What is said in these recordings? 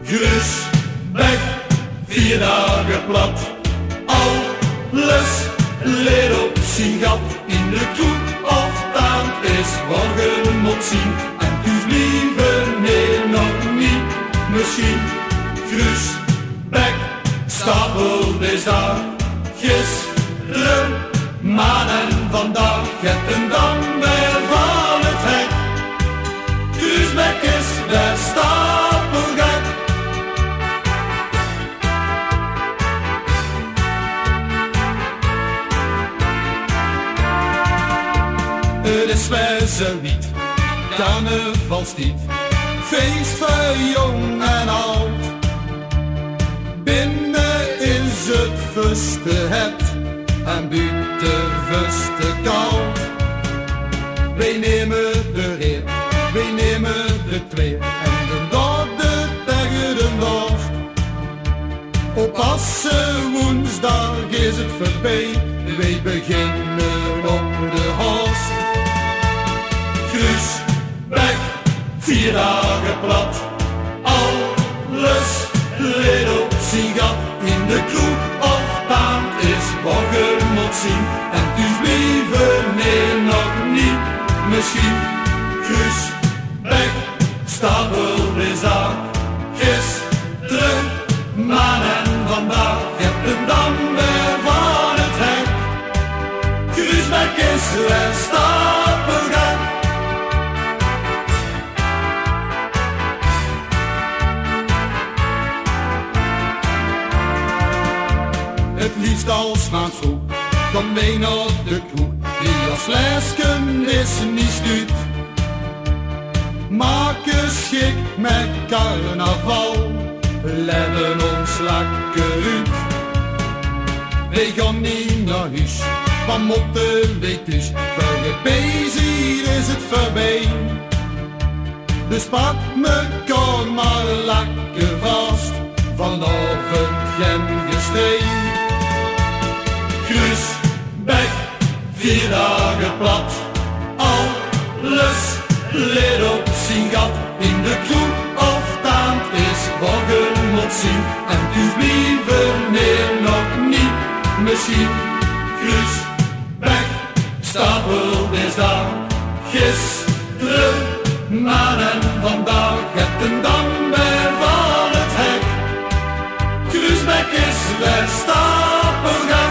Grusbeck, 4 dagen plat. Alles leer op zijn gat. In de kroeg of taart is morgen moet zien. En dus liever nee nog niet. Misschien Grusbeck, stapel is daar. Gisteren, maan en vandaag. Het een dan weer van het hek. Grusbeck is de stapelgek. Het is wijzelied, carnavalstijd, feest voor jong en oud. Binnen is het vuste het en buiten vuste koud. Wij nemen de reer, wij nemen de twee en de dode tegen de noord. Op Assen woensdag is het voorbij, wij beginnen op de horst. Grusbeck, 4 dagen plat. Alles leer op zijn gat. In de kroeg of baan is morgen moet zien. En dus liever nee nog niet. Misschien Grusbeck, stapel is daar. Gisteren, maan en vandaag. Heb hem dan weer van het hek. Grusbeck is weer stapelgek. Het liefst als maand vroeg, dan mee naar de kroeg. Die als lesken is niet stuurt. Maken schik met carnaval, leven ons lekker uit. Wij gaan niet naar huis, van motten weet dus. Voor je bezig is het voorbij. Dus pak mekaar maar lekker vast, vanavond geen gesteen. Grusbeck, 4 dagen plat. Alles leer op zijn gat. In de kroeg of taart is morgen moet zien. En dus liever nee nog niet. Misschien Grusbeck, stapel is daar. Gisteren, maan en vandaag. Heb hem dan weer van het hek. Grusbeck is weer stapelgek.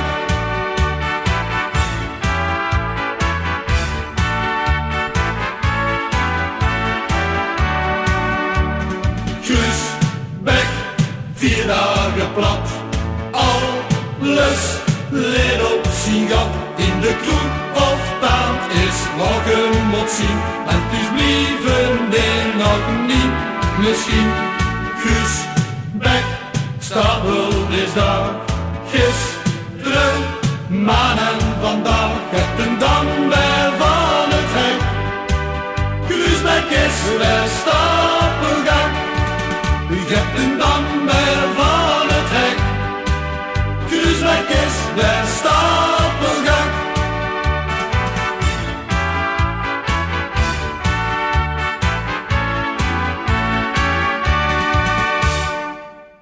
Grusbeck, 4 dagen plat. Alles leer op zijn gat. In de kroeg of taart is morgen moet zien. En dus liever nee nog niet. Misschien Grusbeck, stapel is daar. Gisteren, maan en vandaag. Heb hem dan weer van het hek. Grusbeck is weer stapelgek. U hebt een